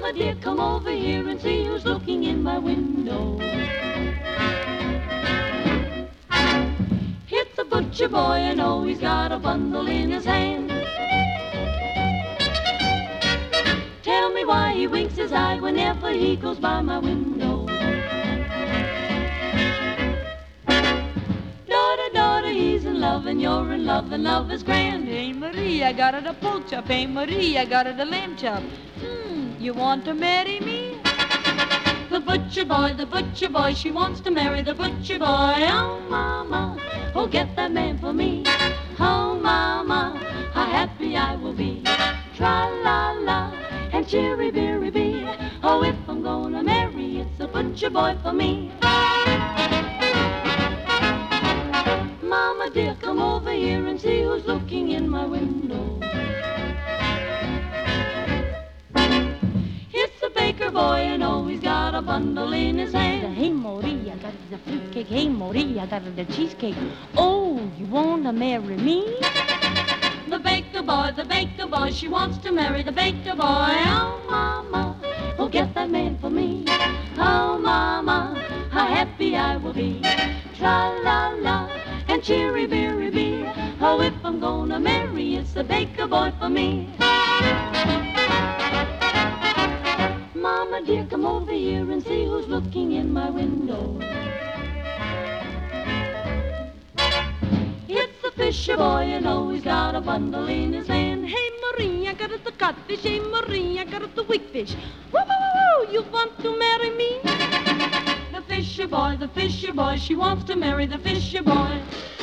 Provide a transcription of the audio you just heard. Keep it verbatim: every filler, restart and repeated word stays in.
Mama dear, come over here and see who's looking in my window. It's the butcher boy, and oh, he's got a bundle in his hand. Tell me why he winks his eye whenever he goes by my window. Daughter, daughter, he's in love, and you're in love, and love is grand. Hey Marie, I got her the pork chop. Hey Marie, I got her the lamb chop. Hmm, you want to marry me? The butcher boy, the butcher boy, she wants to marry the butcher boy. Oh, mama, oh, get that man for me. Oh, mama, how happy I will be. Tra-la-la, and chirry-birry-bee. Oh, if I'm gonna marry, it's a butcher boy for me. Mama dear, come over here and see who's looking in my window. It's the baker boy, and oh, he's got a bundle in his hand. Hey Marie, I got the fruitcake. Hey Marie, I got the cheesecake. Oh, you wanna marry me? The baker boy, the baker boy, she wants to marry the baker boy. Oh, mama, oh, get that man for me. Oh, mama, how happy I will be. Tra-la-la, and chirry-birry-bee. Oh, if I'm gonna marry, it's the baker boy for me. Mama dear, come over here and see who's looking in my window. It's the fisher boy, and oh, he's got a bundle in his hand. Hey Marie, I got the codfish. Hey Marie, I got the wickfish. Woo, woo, woo, you want to marry me? The fisher boy, the fisher boy, she wants to marry the fisher boy.